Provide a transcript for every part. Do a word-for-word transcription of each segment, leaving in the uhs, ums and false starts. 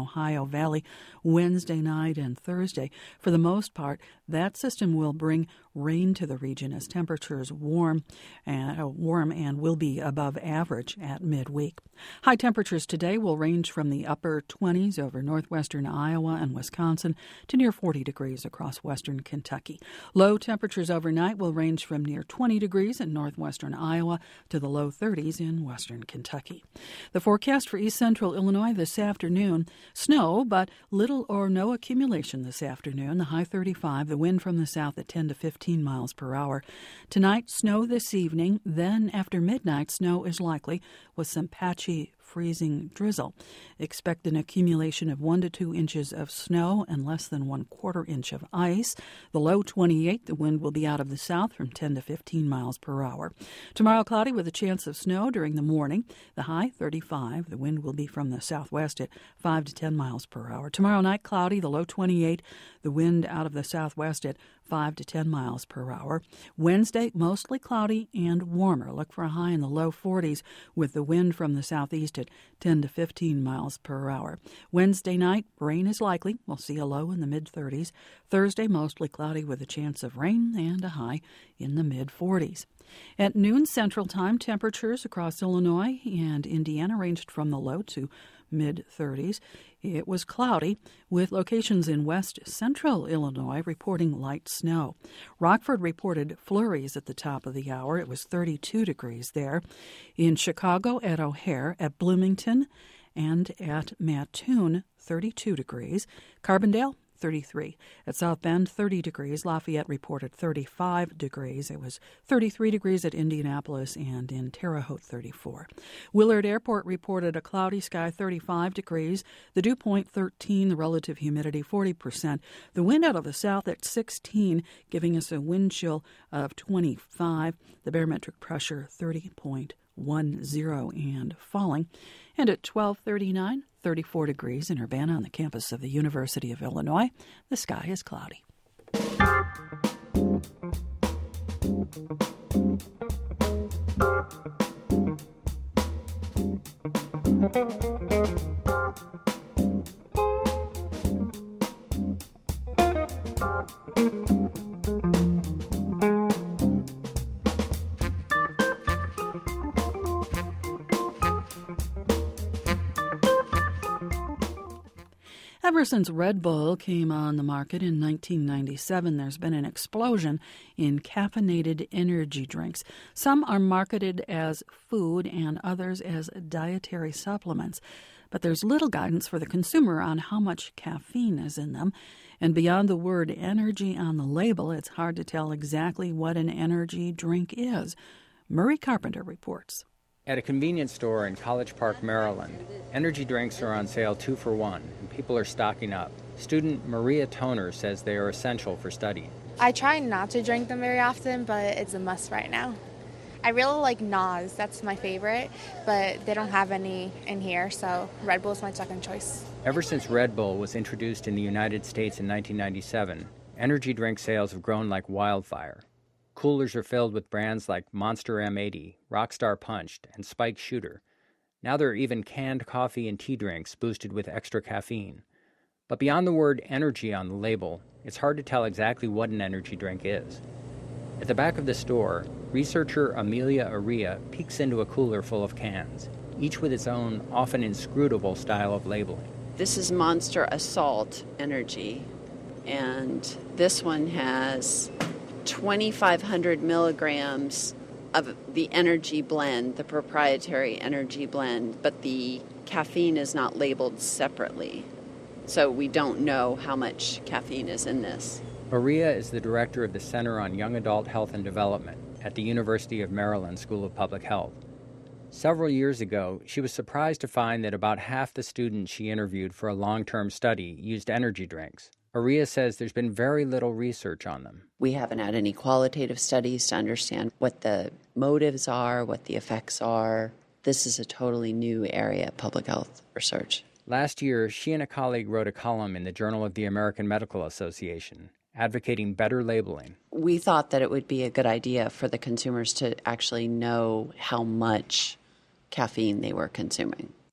Ohio Valley Wednesday night and Thursday. For the most part, that system will bring rain to the region as temperatures warm and uh, warm and will be above average at midweek. High temperatures today will range from the upper twenties over northwestern Iowa and Wisconsin to near forty degrees across western Kentucky. Low temperatures overnight will range from near twenty degrees in northwestern Iowa to the low thirties in western Kentucky. The forecast for east central Illinois this afternoon: snow, but little or no accumulation this afternoon. The high thirty-five, the wind from the south at ten to fifteen miles per hour. Tonight, snow this evening. Then after midnight, snow is likely with some patchy freezing drizzle. Expect an accumulation of one to two inches of snow and less than one quarter inch of ice. The low twenty-eight, the wind will be out of the south from ten to fifteen miles per hour. Tomorrow, cloudy with a chance of snow during the morning. The high thirty-five, the wind will be from the southwest at five to ten miles per hour. Tomorrow night, cloudy, the low twenty-eight, the wind out of the southwest at five to ten miles per hour. Wednesday, mostly cloudy and warmer. Look for a high in the low forties with the wind from the southeast at ten to fifteen miles per hour. Wednesday night, rain is likely. We'll see a low in the mid-thirties. Thursday, mostly cloudy with a chance of rain and a high in the mid-forties. At noon Central Time, temperatures across Illinois and Indiana ranged from the low to mid-thirties. It was cloudy, with locations in west central Illinois reporting light snow. Rockford reported flurries at the top of the hour. It was thirty-two degrees there. In Chicago, at O'Hare, at Bloomington, and at Mattoon, thirty-two degrees. Carbondale, thirty-three. At South Bend, thirty degrees. Lafayette reported thirty-five degrees. It was thirty-three degrees at Indianapolis, and in Terre Haute, thirty-four. Willard Airport reported a cloudy sky, thirty-five degrees. The dew point, thirteen. The relative humidity, forty percent. The wind out of the south at sixteen, giving us a wind chill of twenty-five. The barometric pressure, thirty point one zero and falling. And at twelve thirty-nine, thirty-four degrees in Urbana on the campus of the University of Illinois. The sky is cloudy. Ever since Red Bull came on the market in nineteen ninety-seven, there's been an explosion in caffeinated energy drinks. Some are marketed as food and others as dietary supplements. But there's little guidance for the consumer on how much caffeine is in them. And beyond the word energy on the label, it's hard to tell exactly what an energy drink is. Murray Carpenter reports. At a convenience store in College Park, Maryland, energy drinks are on sale two for one, and people are stocking up. Student Maria Toner says they are essential for studying. I try not to drink them very often, but it's a must right now. I really like N O S, that's my favorite, but they don't have any in here, so Red Bull is my second choice. Ever since Red Bull was introduced in the United States in nineteen ninety-seven, energy drink sales have grown like wildfire. Coolers are filled with brands like Monster M eighty, Rockstar Punched, and Spike Shooter. Now there are even canned coffee and tea drinks boosted with extra caffeine. But beyond the word energy on the label, it's hard to tell exactly what an energy drink is. At the back of the store, researcher Amelia Aria peeks into a cooler full of cans, each with its own, often inscrutable style of labeling. This is Monster Assault Energy, and this one has twenty-five hundred milligrams of the energy blend, the proprietary energy blend, but the caffeine is not labeled separately. So we don't know how much caffeine is in this. Aria is the director of the Center on Young Adult Health and Development at the University of Maryland School of Public Health. Several years ago, she was surprised to find that about half the students she interviewed for a long-term study used energy drinks. Aria says there's been very little research on them. We haven't had any qualitative studies to understand what the motives are, what the effects are. This is a totally new area of public health research. Last year, she and a colleague wrote a column in the Journal of the American Medical Association, advocating better labeling. We thought that it would be a good idea for the consumers to actually know how much caffeine they were consuming.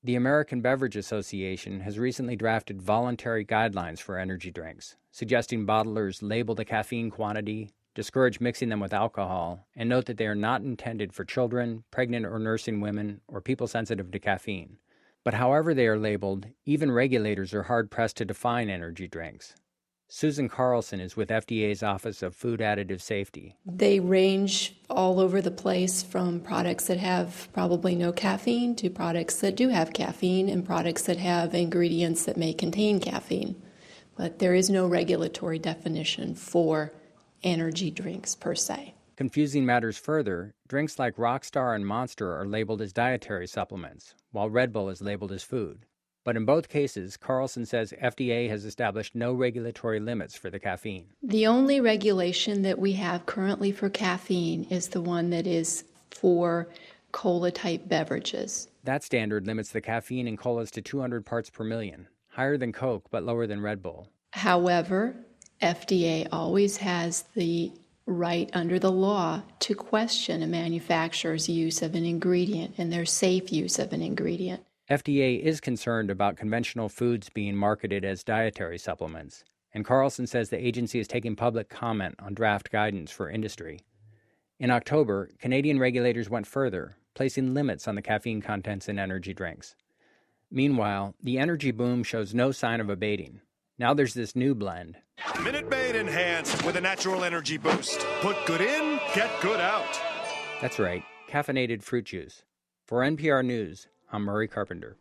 The American Beverage Association has recently drafted voluntary guidelines for energy drinks, suggesting bottlers label the caffeine quantity, discourage mixing them with alcohol, and note that they are not intended for children, pregnant or nursing women, or people sensitive to caffeine. But however they are labeled, even regulators are hard-pressed to define energy drinks. Susan Carlson is with F D A's Office of Food Additive Safety. They range all over the place, from products that have probably no caffeine to products that do have caffeine and products that have ingredients that may contain caffeine. But there is no regulatory definition for energy drinks per se. Confusing matters further, drinks like Rockstar and Monster are labeled as dietary supplements, while Red Bull is labeled as food. But in both cases, Carlson says F D A has established no regulatory limits for the caffeine. The only regulation that we have currently for caffeine is the one that is for cola-type beverages. That standard limits the caffeine in colas to two hundred parts per million, higher than Coke but lower than Red Bull. However, F D A always has the right under the law to question a manufacturer's use of an ingredient and their safe use of an ingredient. F D A is concerned about conventional foods being marketed as dietary supplements, and Carlson says the agency is taking public comment on draft guidance for industry. In October, Canadian regulators went further, placing limits on the caffeine contents in energy drinks. Meanwhile, the energy boom shows no sign of abating. Now there's this new blend. Minute Maid enhanced with a natural energy boost. Put good in, get good out. That's right, caffeinated fruit juice. For N P R News, I'm Murray Carpenter.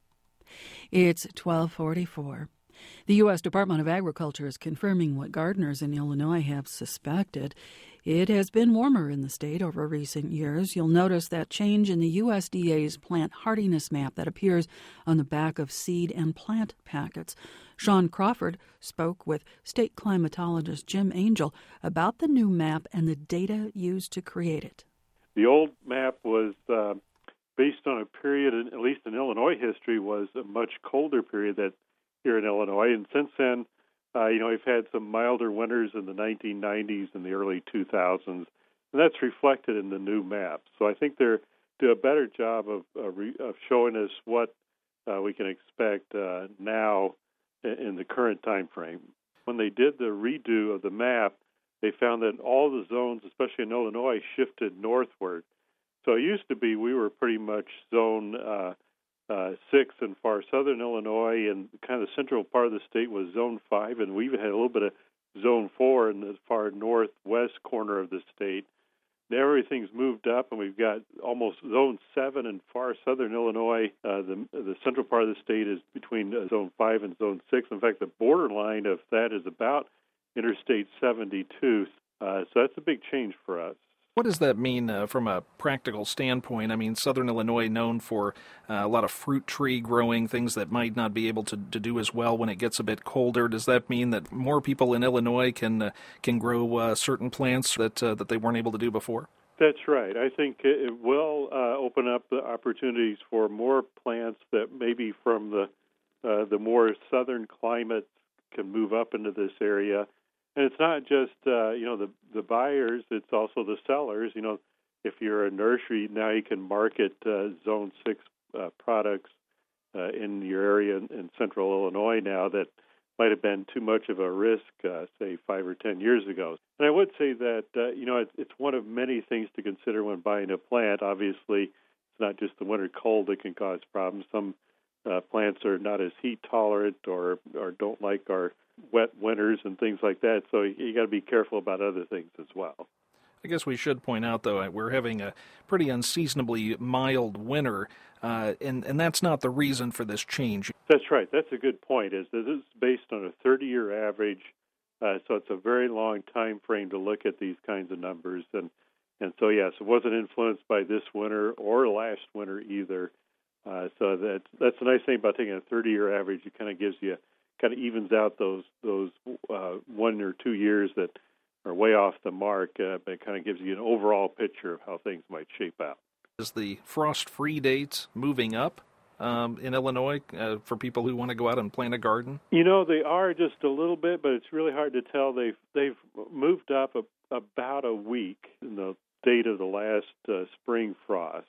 It's twelve forty-four. The U S Department of Agriculture is confirming what gardeners in Illinois have suspected. It has been warmer in the state over recent years. You'll notice that change in the U S D A's plant hardiness map that appears on the back of seed and plant packets. Sean Crawford spoke with state climatologist Jim Angel about the new map and the data used to create it. The old map was uh, based on a period, at least in Illinois history, was a much colder period that here in Illinois. And since then, uh, you know, we've had some milder winters in the nineteen nineties and the early two thousands, and that's reflected in the new map. So I think they're do a better job of, uh, re, of showing us what uh, we can expect uh, now in, in the current time frame. When they did the redo of the map, they found that all the zones, especially in Illinois, shifted northward. So it used to be we were pretty much zone uh, uh, six in far southern Illinois, and kind of the central part of the state was zone five, and we even had a little bit of zone four in the far northwest corner of the state. Now everything's moved up, and we've got almost zone seven in far southern Illinois. Uh, the the central part of the state is between uh, zone five and zone six. In fact, the borderline of that is about Interstate seventy-two. Uh, so that's a big change for us. What does that mean uh, from a practical standpoint? I mean, southern Illinois known for uh, a lot of fruit tree growing, things that might not be able to, to do as well when it gets a bit colder. Does that mean that more people in Illinois can uh, can grow uh, certain plants that uh, that they weren't able to do before? That's right. I think it will uh, open up the opportunities for more plants that maybe from the uh, the more southern climates can move up into this area. And it's not just, uh, you know, the, the buyers, it's also the sellers. You know, if you're a nursery, now you can market uh, Zone six uh, products uh, in your area in, in central Illinois now that might have been too much of a risk, uh, say, five or ten years ago. And I would say that, uh, you know, it, it's one of many things to consider when buying a plant. Obviously, it's not just the winter cold that can cause problems. Some uh, plants are not as heat tolerant or, or don't like our wet winters and things like that, so you got to be careful about other things as well. I guess we should point out, though, we're having a pretty unseasonably mild winter, uh, and, and that's not the reason for this change. That's right. That's a good point, is that this is based on a thirty-year average, uh, so it's a very long time frame to look at these kinds of numbers. And, and so, yes, it wasn't influenced by this winter or last winter either. Uh, so that's, that's the nice thing about taking a thirty-year average. It kind of gives you kind of evens out those those uh, one or two years that are way off the mark, uh, but it kind of gives you an overall picture of how things might shape out. Is the frost-free dates moving up um, in Illinois uh, for people who want to go out and plant a garden? You know, they are just a little bit, but it's really hard to tell. They've they've moved up a, about a week in the date of the last uh, spring frost.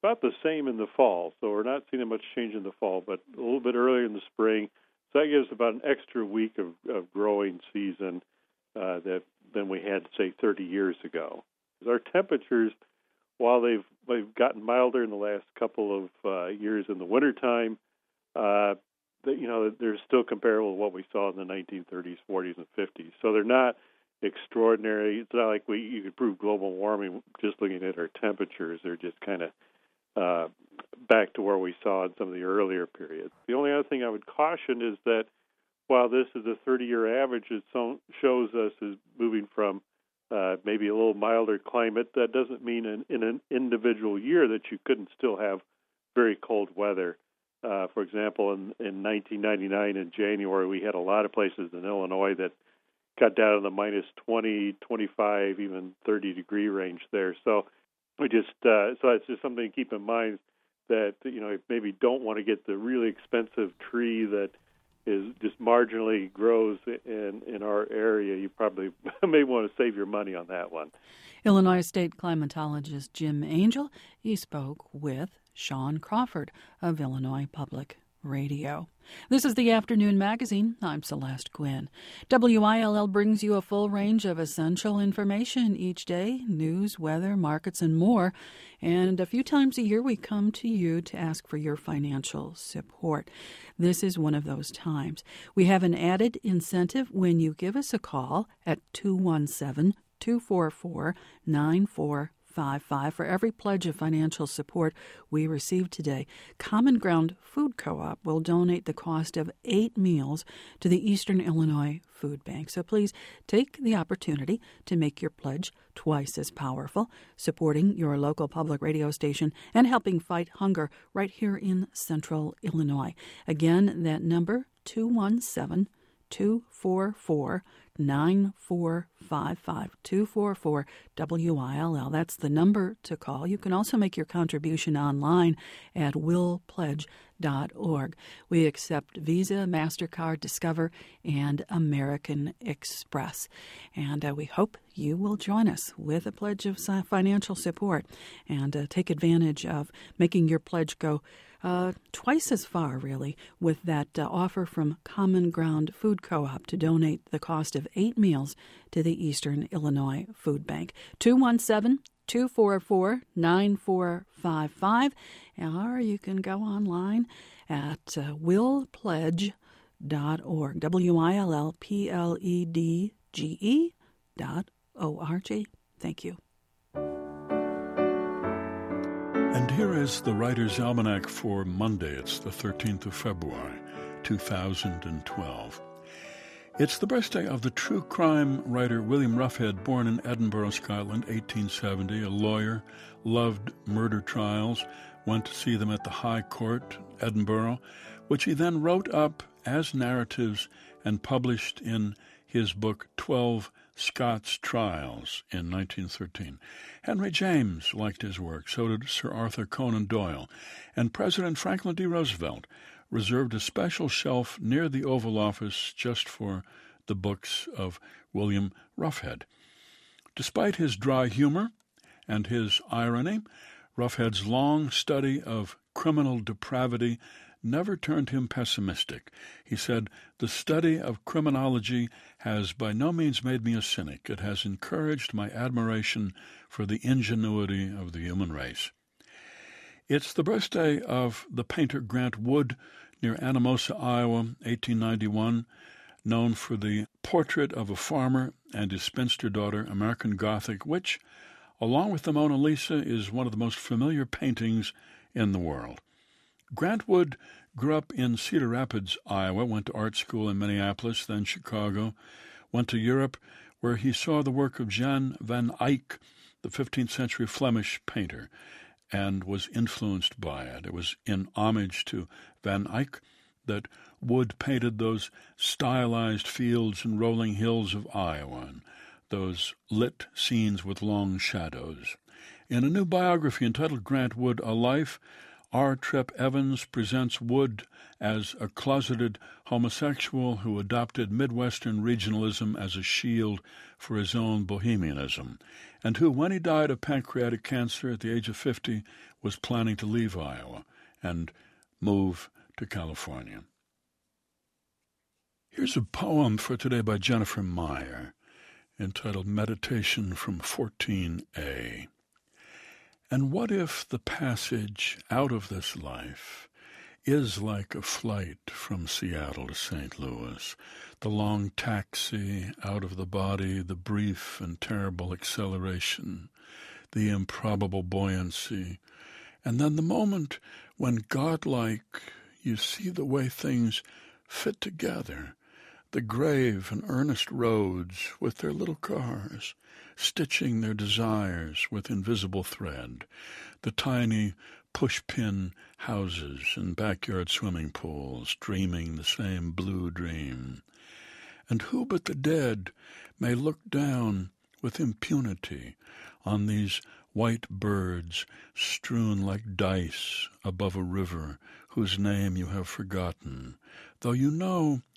about the same in the fall. So we're not seeing much change in the fall, but a little bit earlier in the spring. So that gives about an extra week of, of growing season uh, that than we had, say, thirty years ago. Because our temperatures, while they've, they've gotten milder in the last couple of uh, years in the wintertime, uh, that, you know, they're still comparable to what we saw in the nineteen thirties, forties, and fifties. So they're not extraordinary. It's not like we you could prove global warming just looking at our temperatures. They're just kind of uh, back to where we saw in some of the earlier periods. The only other thing I would caution is that while this is a thirty-year average, it so, shows us is moving from uh, maybe a little milder climate. That doesn't mean in, in an individual year that you couldn't still have very cold weather. Uh, for example, in, in nineteen ninety-nine in January, we had a lot of places in Illinois that got down in the minus twenty, twenty-five, even thirty degree range there. So we just uh, so it's just something to keep in mind that, you know, maybe don't want to get the really expensive tree that is just marginally grows in in our area. You probably may want to save your money on that one. Illinois State climatologist Jim Angel. He spoke with Sean Crawford of Illinois Public Radio. This is the Afternoon Magazine. I'm Celeste Quinn. W I L L brings you a full range of essential information each day, news, weather, markets, and more. And a few times a year we come to you to ask for your financial support. This is one of those times. We have an added incentive when you give us a call at two one seven, two four four, nine four five five. For every pledge of financial support we receive today, Common Ground Food Co-op will donate the cost of eight meals to the Eastern Illinois Food Bank. So please take the opportunity to make your pledge twice as powerful, supporting your local public radio station and helping fight hunger right here in Central Illinois. Again, that number, two one seven, two four four, nine four five five, two four four W I L L. That's the number to call. You can also make your contribution online at will pledge dot org. We accept Visa, MasterCard, Discover, and American Express. And uh, we hope you will join us with a pledge of financial support and uh, take advantage of making your pledge go Uh, twice as far, really, with that uh, offer from Common Ground Food Co-op to donate the cost of eight meals to the Eastern Illinois Food Bank. two one seven, two four four, nine four five five. Or you can go online at uh, will pledge dot org. W I L L P L E D G E dot O R G. Thank you. And here is the Writer's Almanac for Monday. It's the thirteenth of February, two thousand twelve. It's the birthday of the true crime writer William Ruffhead, born in Edinburgh, Scotland, eighteen seventy, a lawyer, loved murder trials, went to see them at the High Court, Edinburgh, which he then wrote up as narratives and published in his book Twelve Scots Trials in nineteen thirteen. Henry James liked his work, so did Sir Arthur Conan Doyle, and President Franklin D. Roosevelt reserved a special shelf near the Oval Office just for the books of William Ruffhead. Despite his dry humor and his irony, Ruffhead's long study of criminal depravity never turned him pessimistic. He said, "The study of criminology has by no means made me a cynic. It has encouraged my admiration for the ingenuity of the human race." It's the birthday of the painter Grant Wood, near Anamosa, Iowa, eighteen ninety-one, known for the Portrait of a Farmer and His Spinster Daughter, American Gothic, which, along with the Mona Lisa, is one of the most familiar paintings in the world. Grant Wood grew up in Cedar Rapids, Iowa, went to art school in Minneapolis, then Chicago, went to Europe, where he saw the work of Jan van Eyck, the fifteenth century Flemish painter, and was influenced by it. It was in homage to Van Eyck that Wood painted those stylized fields and rolling hills of Iowa, and those lit scenes with long shadows. In a new biography entitled Grant Wood, A Life, R. Tripp Evans presents Wood as a closeted homosexual who adopted Midwestern regionalism as a shield for his own bohemianism, and who, when he died of pancreatic cancer at the age of fifty, was planning to leave Iowa and move to California. Here's a poem for today by Jennifer Meyer, entitled Meditation from fourteen A. And what if the passage out of this life is like a flight from Seattle to Saint Louis, the long taxi out of the body, the brief and terrible acceleration, the improbable buoyancy, and then the moment when, godlike, you see the way things fit together, the grave and earnest roads with their little cars, stitching their desires with invisible thread, the tiny push-pin houses and backyard swimming pools dreaming the same blue dream. And who but the dead may look down with impunity on these white birds strewn like dice above a river whose name you have forgotten, though you know